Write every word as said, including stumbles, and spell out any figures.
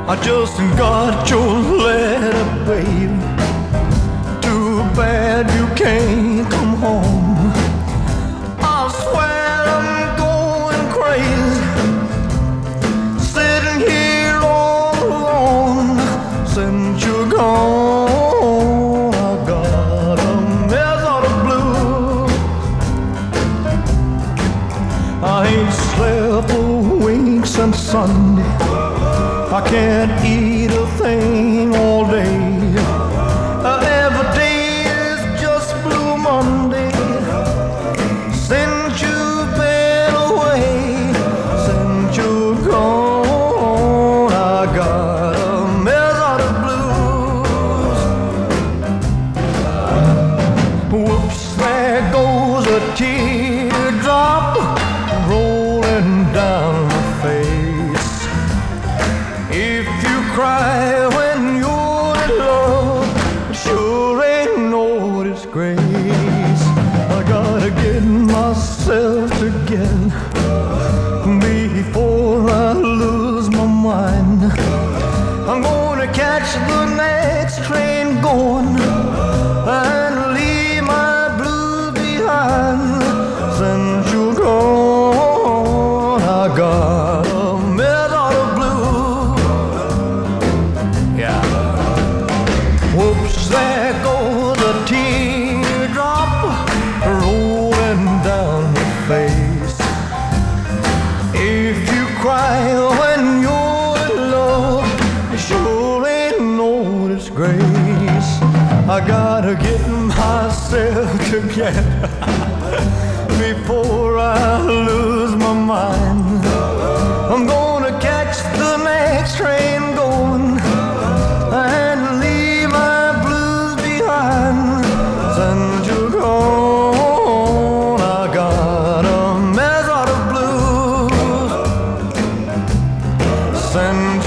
I just got your letter, babe. Too bad you can't come home. I swear I'm going crazy, sitting here all alone. Since you're gone, I got a mess out of blue. I ain't slept a wink since Sunday. I can't eat a thing all day. Uh, every day is just Blue Monday. Since you've been away, since you're gone, I got a mess out of blues. Whoops, there goes a teardrop rolling down my face. If you cry when you're in love, it sure ain't no disgrace. I gotta get myself together before I lose my mind. I'm gonna catch the next train going and leave my blues behind. Since you're gone, I got a mess out of blues. Yeah. Whoops, there goes a teardrop rolling down your face. If you cry when you're in love, it sure ain't no disgrace. I gotta get myself together before I lose my mind. I'm gonna catch the next train going and leave my blues behind. Since you're gone, I got a mess out of blues. Since